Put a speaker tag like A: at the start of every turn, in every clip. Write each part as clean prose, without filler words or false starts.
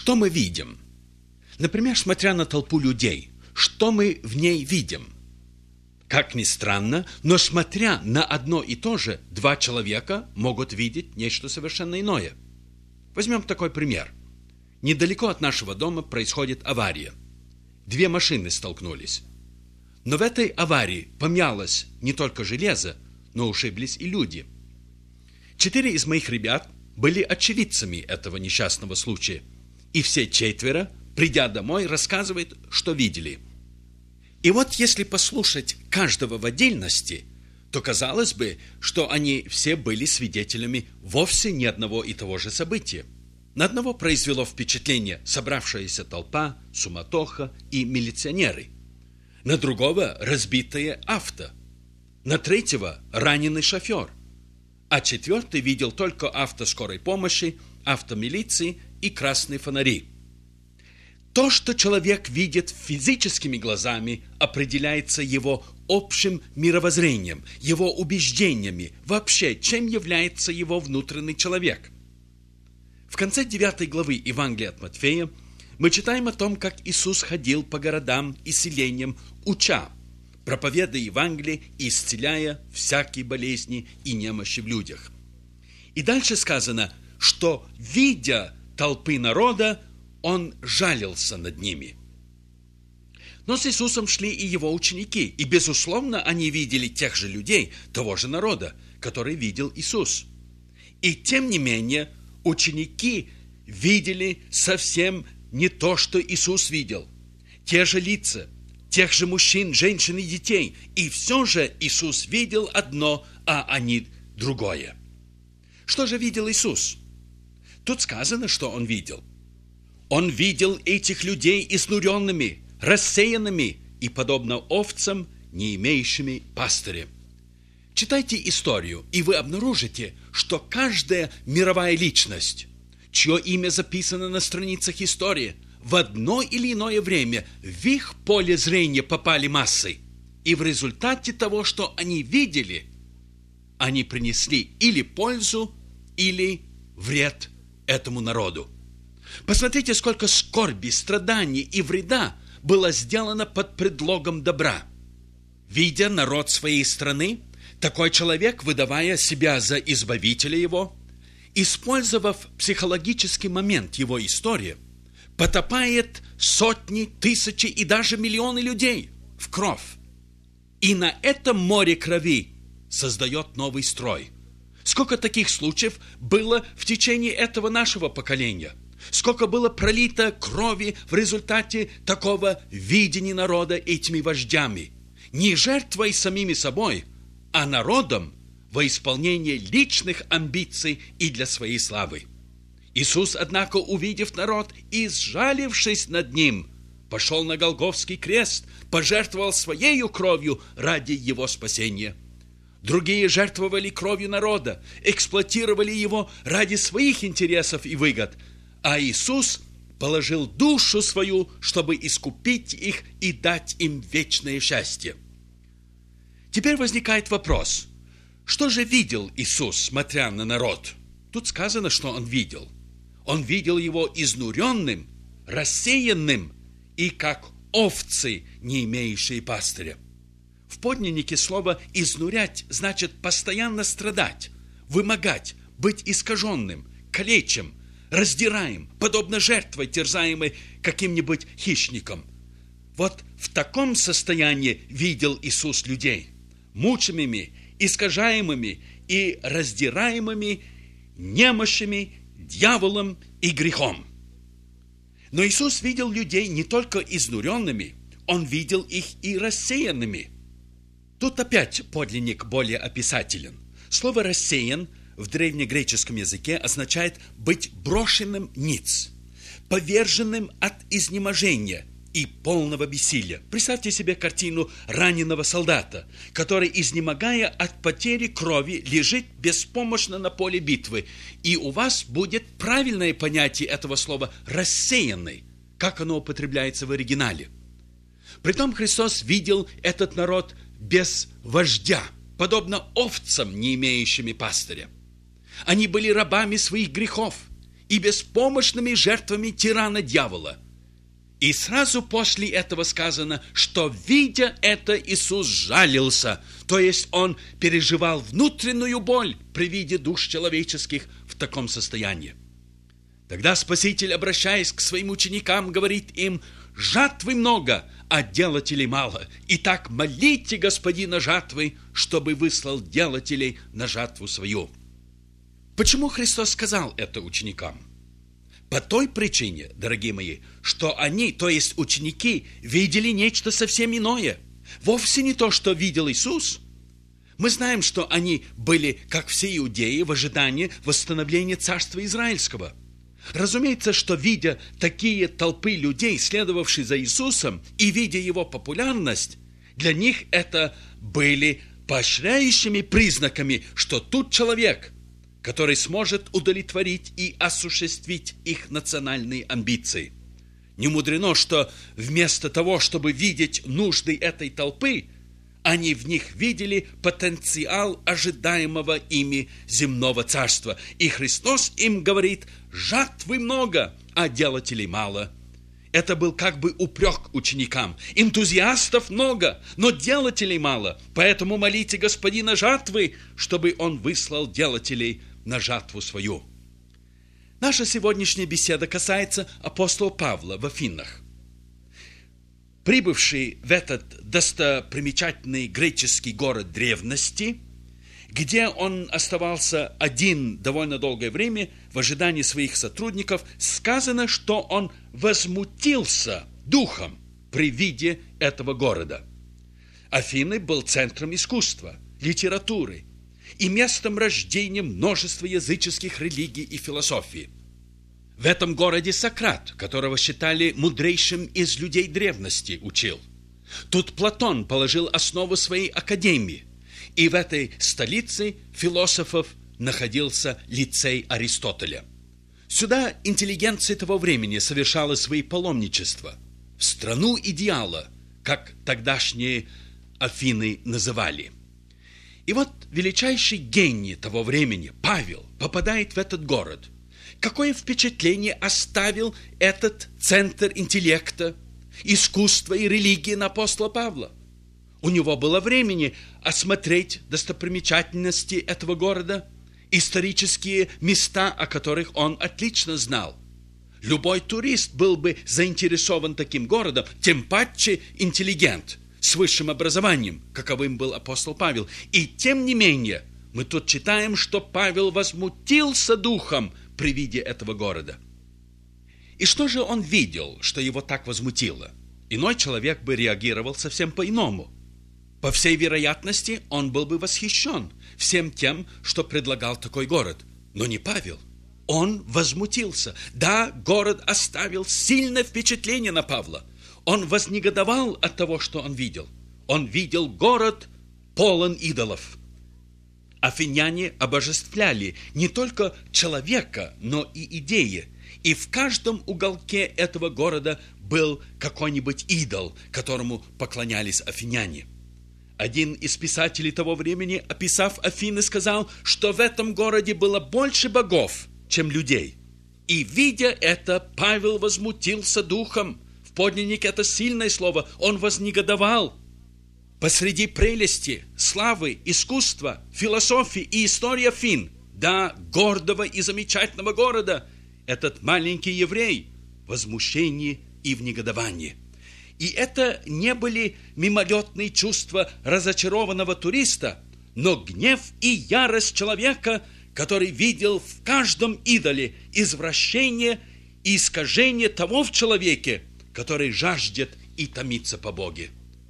A: Что мы видим? Например, смотря на толпу людей, что мы в ней видим? Как ни странно, но смотря на одно и то же, два человека могут видеть нечто совершенно иное. Возьмем такой пример. Недалеко от нашего дома происходит авария. Две машины столкнулись. Но в этой аварии помялось не только железо, но ушиблись и люди. 4 из моих ребят были очевидцами этого несчастного случая. И все 4, придя домой, рассказывают, что видели. И вот если послушать каждого в отдельности, то казалось бы, что они все были свидетелями вовсе не одного и того же события. На одного произвело впечатление собравшаяся толпа, суматоха и милиционеры. На другого разбитое авто. На третьего раненый шофер. А 4 видел только авто скорой помощи, авто милиции и красные фонари. То, что человек видит физическими глазами, определяется его общим мировоззрением, его убеждениями, вообще, чем является его внутренний человек. В конце 9 главы Евангелия от Матфея мы читаем о том, как Иисус ходил по городам и селениям, уча, проповедуя Евангелие и исцеляя всякие болезни и немощи в людях. И дальше сказано, что, видя толпы народа, Он жалился над ними. Но с Иисусом шли и Его ученики, и, безусловно, они видели тех же людей, того же народа, который видел Иисус. И, тем не менее, ученики видели совсем не то, что Иисус видел. Те же лица, тех же мужчин, женщин и детей. И все же Иисус видел одно, а они другое. Что же видел Иисус? Тут сказано, что Он видел. Он видел этих людей изнуренными, рассеянными и, подобно овцам, не имеющими пастыря. Читайте историю, и вы обнаружите, что каждая мировая личность, чье имя записано на страницах истории, в одно или иное время в их поле зрения попали массы. И в результате того, что они видели, они принесли или пользу, или вред этому народу. Посмотрите, сколько скорби, страданий и вреда было сделано под предлогом добра. Видя народ своей страны, такой человек, выдавая себя за избавителя его, использовав психологический момент его истории, потопает сотни, тысячи и даже миллионы людей в кровь. И на этом море крови создает новый строй. Сколько таких случаев было в течение этого нашего поколения? Сколько было пролито крови в результате такого видения народа этими вождями? Не жертвой самими собой, а народом во исполнение личных амбиций и для своей славы. Иисус, однако, увидев народ и сжалившись над ним, пошел на Голгофский крест, пожертвовал своею кровью ради его спасения. Другие жертвовали кровью народа, эксплуатировали его ради своих интересов и выгод, а Иисус положил душу свою, чтобы искупить их и дать им вечное счастье. Теперь возникает вопрос, что же видел Иисус, смотря на народ? Тут сказано, что Он видел. Он видел его изнуренным, рассеянным и как овцы, не имеющие пастыря. В подлиннике слово «изнурять» значит постоянно страдать, вымогать, быть искаженным, калечим, раздираем, подобно жертве, терзаемой каким-нибудь хищником. Вот в таком состоянии видел Иисус людей, мучимыми, искажаемыми и раздираемыми немощами, дьяволом и грехом. Но Иисус видел людей не только изнуренными, Он видел их и рассеянными. Тут опять подлинник более описателен. Слово «рассеян» в древнегреческом языке означает быть брошенным ниц, поверженным от изнеможения и полного бессилия. Представьте себе картину раненого солдата, который, изнемогая от потери крови, лежит беспомощно на поле битвы. И у вас будет правильное понятие этого слова «рассеянный», как оно употребляется в оригинале. Притом Христос видел этот народ без вождя, подобно овцам, не имеющими пастыря. Они были рабами своих грехов, и беспомощными жертвами тирана-дьявола. И сразу после этого сказано, что, видя это, Иисус жалился, то есть Он переживал внутреннюю боль при виде душ человеческих в таком состоянии. Тогда Спаситель, обращаясь к своим ученикам, говорит им: «Жатвы много, а делателей мало. Итак, молите Господина жатвы, чтобы выслал делателей на жатву свою». Почему Христос сказал это ученикам? По той причине, дорогие мои, что они, то есть ученики, видели нечто совсем иное. Вовсе не то, что видел Иисус. Мы знаем, что они были, как все иудеи, в ожидании восстановления Царства Израильского. Разумеется, что, видя такие толпы людей, следовавшие за Иисусом, и видя Его популярность, для них это были поощряющими признаками, что тут человек, который сможет удовлетворить и осуществить их национальные амбиции. Не мудрено, что вместо того, чтобы видеть нужды этой толпы, они в них видели потенциал ожидаемого ими земного царства. И Христос им говорит: жатвы много, а делателей мало. Это был как бы упрек ученикам. Энтузиастов много, но делателей мало. Поэтому молите Господина жатвы, чтобы Он выслал делателей на жатву свою. Наша сегодняшняя беседа касается апостола Павла в Афинах. Прибывший в этот достопримечательный греческий город древности, где он оставался один довольно долгое время в ожидании своих сотрудников, сказано, что он возмутился духом при виде этого города. Афины был центром искусства, литературы и местом рождения множества языческих религий и философии. В этом городе Сократ, которого считали мудрейшим из людей древности, учил. Тут Платон положил основу своей академии. И в этой столице философов находился лицей Аристотеля. Сюда интеллигенция того времени совершала свои паломничества. В страну идеала, как тогдашние Афины называли. И вот величайший гений того времени, Павел, попадает в этот город. Какое впечатление оставил этот центр интеллекта, искусства и религии на апостола Павла? У него было времени осмотреть достопримечательности этого города, исторические места, о которых он отлично знал. Любой турист был бы заинтересован таким городом, тем паче интеллигент с высшим образованием, каковым был апостол Павел. И тем не менее, мы тут читаем, что Павел возмутился духом при виде этого города. И что же он видел, что его так возмутило? Иной человек бы реагировал совсем по-иному. По всей вероятности, он был бы восхищен всем тем, что предлагал такой город. Но не Павел. Он возмутился. Да, город оставил сильное впечатление на Павла. Он вознегодовал от того, что он видел. Он видел город полон идолов. Афиняне обожествляли не только человека, но и идеи. И в каждом уголке этого города был какой-нибудь идол, которому поклонялись афиняне. Один из писателей того времени, описав Афины, сказал, что в этом городе было больше богов, чем людей. И, видя это, Павел возмутился духом. В подлиннике это сильное слово. Он вознегодовал. Посреди прелести, славы, искусства, философии и истории Афин, да, гордого и замечательного города, этот маленький еврей в возмущении и в негодовании. И это не были мимолетные чувства разочарованного туриста, но гнев и ярость человека, который видел в каждом идоле извращение и искажение того в человеке, который жаждет и томится по Боге.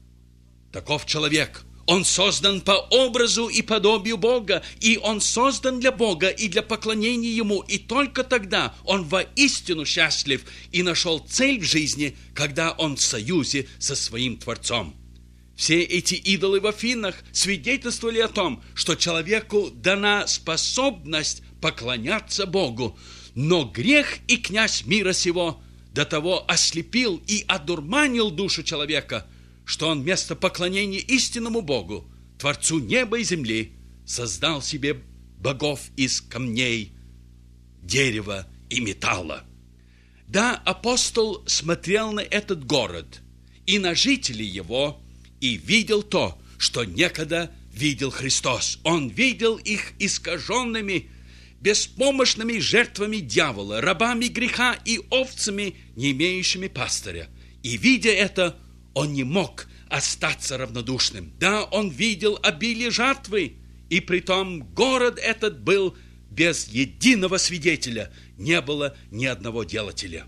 A: Таков человек. Он создан по образу и подобию Бога, и он создан для Бога и для поклонения Ему, и только тогда он воистину счастлив и нашел цель в жизни, когда он в союзе со своим Творцом. Все эти идолы в Афинах свидетельствовали о том, что человеку дана способность поклоняться Богу, но грех и князь мира сего до того ослепил и одурманил душу человека, что он вместо поклонения истинному Богу, Творцу неба и земли, создал себе богов из камней, дерева и металла. Да, апостол смотрел на этот город и на жителей его, и видел то, что некогда видел Христос. Он видел их искаженными, беспомощными жертвами дьявола, рабами греха и овцами, не имеющими пастыря. И, видя это, он не мог остаться равнодушным. Да, он видел обилие жатвы, и притом город этот был без единого свидетеля, не было ни одного делателя.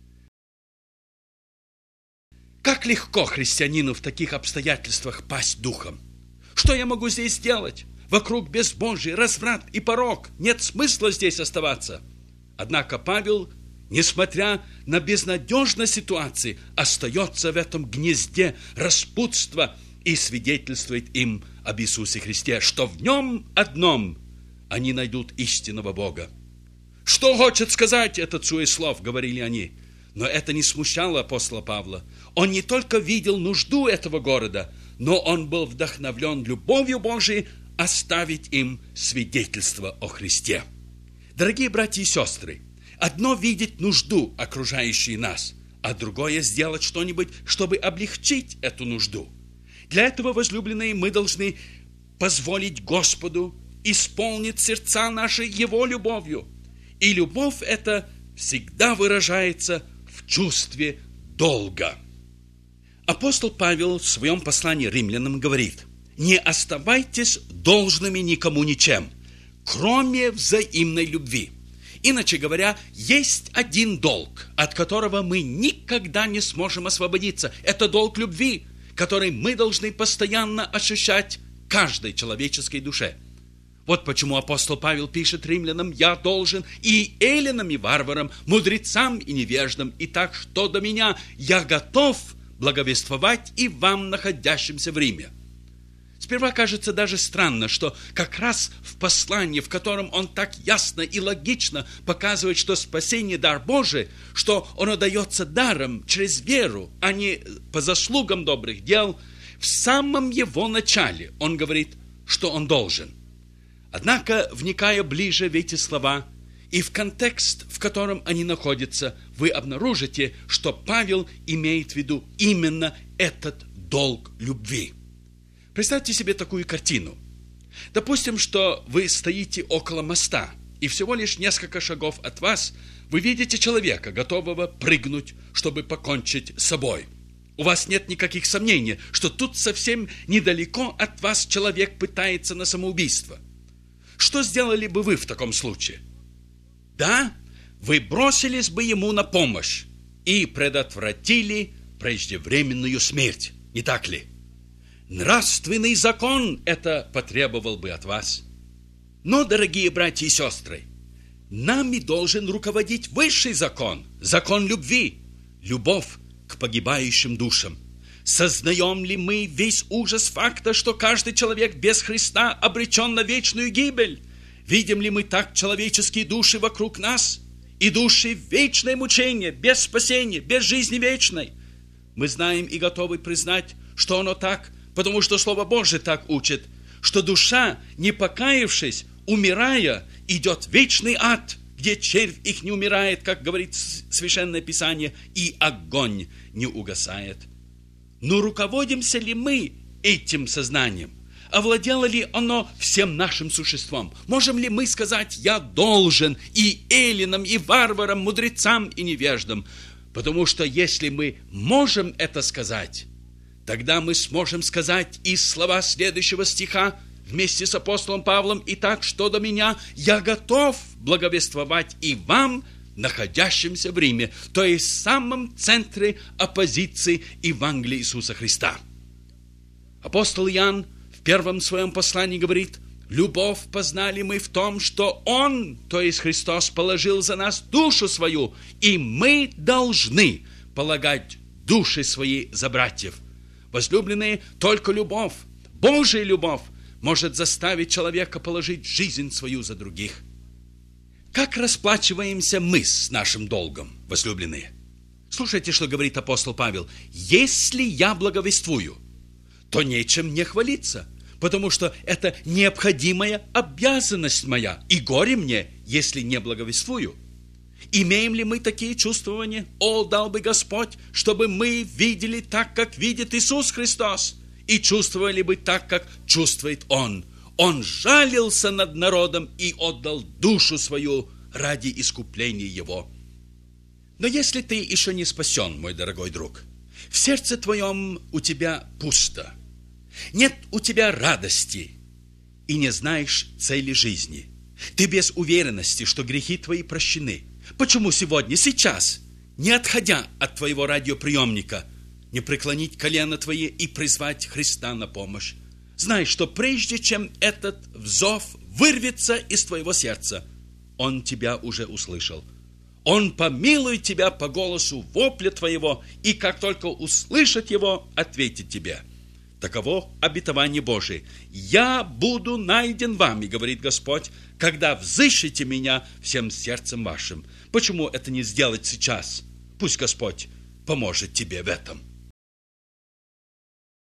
A: Как легко христианину в таких обстоятельствах пасть духом. Что я могу здесь делать? Вокруг безбожие, разврат и порок. Нет смысла здесь оставаться. Однако Павел, несмотря на безнадежность ситуации, остается в этом гнезде распутства и свидетельствует им об Иисусе Христе, что в нем одном они найдут истинного Бога. «Что хочет сказать этот суеслов?» — говорили они. Но это не смущало апостола Павла. Он не только видел нужду этого города, но он был вдохновлен любовью Божией оставить им свидетельство о Христе. Дорогие братья и сестры, одно видеть нужду, окружающей нас, а другое сделать что-нибудь, чтобы облегчить эту нужду. Для этого, возлюбленные, мы должны позволить Господу исполнить сердца наши Его любовью. И любовь эта всегда выражается в чувстве долга. Апостол Павел в своем послании римлянам говорит: «Не оставайтесь должными никому ничем, кроме взаимной любви». Иначе говоря, есть один долг, от которого мы никогда не сможем освободиться. Это долг любви, который мы должны постоянно ощущать каждой человеческой душе. Вот почему апостол Павел пишет римлянам: «Я должен и эллинам, и варварам, мудрецам и невеждам, и так что до меня, я готов благовествовать и вам, находящимся в Риме». Сперва кажется даже странно, что как раз в послании, в котором он так ясно и логично показывает, что спасение – дар Божий, что оно дается даром через веру, а не по заслугам добрых дел, в самом его начале он говорит, что он должен. Однако, вникая ближе в эти слова и в контекст, в котором они находятся, вы обнаружите, что Павел имеет в виду именно этот долг любви. Представьте себе такую картину. Допустим, что вы стоите около моста, и всего лишь несколько шагов от вас вы видите человека, готового прыгнуть, чтобы покончить с собой. У вас нет никаких сомнений, что тут совсем недалеко от вас человек пытается на самоубийство. Что сделали бы вы в таком случае? Да, вы бросились бы ему на помощь и предотвратили преждевременную смерть, не так ли? Нравственный закон это потребовал бы от вас. Но, дорогие братья и сестры, нами должен руководить высший закон, закон любви, любовь к погибающим душам. Сознаем ли мы весь ужас факта, что каждый человек без Христа обречен на вечную гибель? Видим ли мы так человеческие души вокруг нас? И души в вечное мучение, без спасения, без жизни вечной. Мы знаем и готовы признать, что оно так, потому что Слово Божие так учит, что душа, не покаявшись, умирая, идет в вечный ад, где червь их не умирает, как говорит Священное Писание, и огонь не угасает. Но руководимся ли мы этим сознанием? Овладело ли оно всем нашим существом? Можем ли мы сказать: «Я должен и эллинам, и варварам, мудрецам и невеждам»? Потому что если мы можем это сказать, тогда мы сможем сказать и слова следующего стиха вместе с апостолом Павлом: «Итак, что до меня, я готов благовествовать и вам, находящимся в Риме», то есть в самом центре оппозиции Евангелия Иисуса Христа. Апостол Иоанн в первом своем послании говорит: «Любовь познали мы в том, что Он, то есть Христос, положил за нас душу свою, и мы должны полагать души свои за братьев». Возлюбленные, только любовь, Божья любовь, может заставить человека положить жизнь свою за других. Как расплачиваемся мы с нашим долгом, возлюбленные? Слушайте, что говорит апостол Павел: «Если я благовествую, то нечем мне хвалиться, потому что это необходимая обязанность моя, и горе мне, если не благовествую». Имеем ли мы такие чувствования? О, дал бы Господь, чтобы мы видели так, как видит Иисус Христос, и чувствовали бы так, как чувствует Он. Он жалился над народом и отдал душу свою ради искупления его. Но если ты еще не спасен, мой дорогой друг, в сердце твоем у тебя пусто, нет у тебя радости и не знаешь цели жизни, ты без уверенности, что грехи твои прощены, почему сегодня, сейчас, не отходя от твоего радиоприемника, не преклонить колено твои и призвать Христа на помощь? Знай, что прежде чем этот взов вырвется из твоего сердца, Он тебя уже услышал. Он помилует тебя по голосу вопля твоего, и как только услышит его, ответит тебе. Таково обетование Божие. «Я буду найден вами, говорит Господь, когда взыщете меня всем сердцем вашим». Почему это не сделать сейчас? Пусть Господь поможет тебе в этом.